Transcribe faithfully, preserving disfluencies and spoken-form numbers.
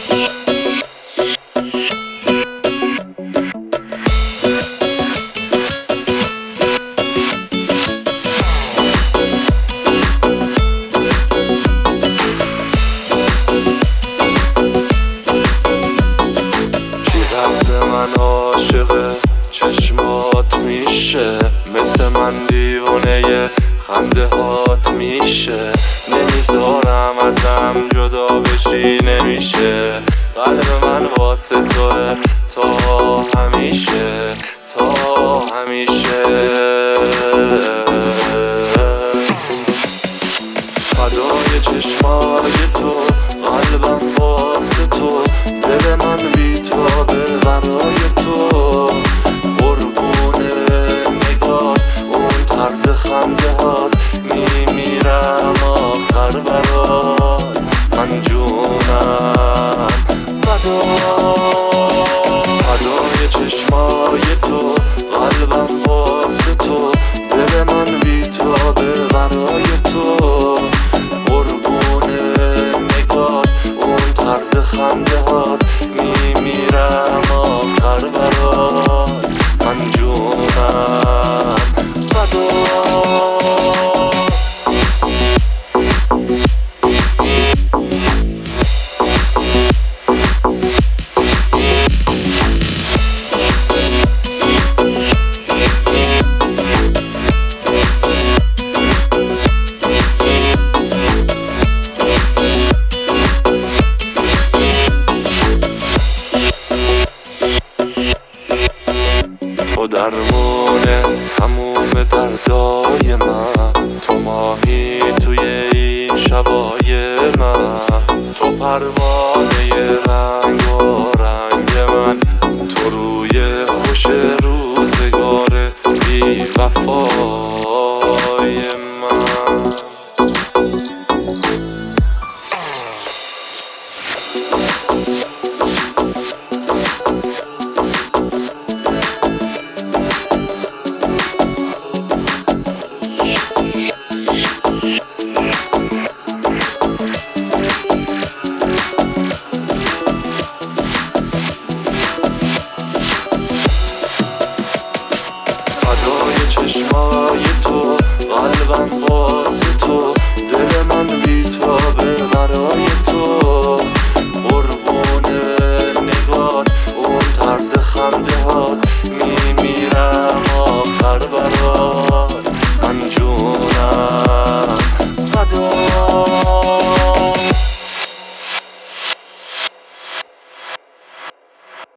من عاشق چشمات میشه، مثل من دیوانه خنده هات میشه. نمیذارم ازم جدا بشی، نمیشه. قلب من واسه توه تا همیشه، تا همیشه. فدای چشمای تو، قلبم واسه تو، دل من بیتابه برای تو. قربون نگات، اون طرز خنده هات، میمیرم آخر برات. من جونم فدا، فدای چشمای تو، قلبم واسه تو، دل من بیتابه برای تو. قربون نگات، اون طرز خنده هات، میمیرم آخر برات. من جونم فدا. تو درمونه تموم دردای من، تو ماهی توی این شبای من، تو پرواز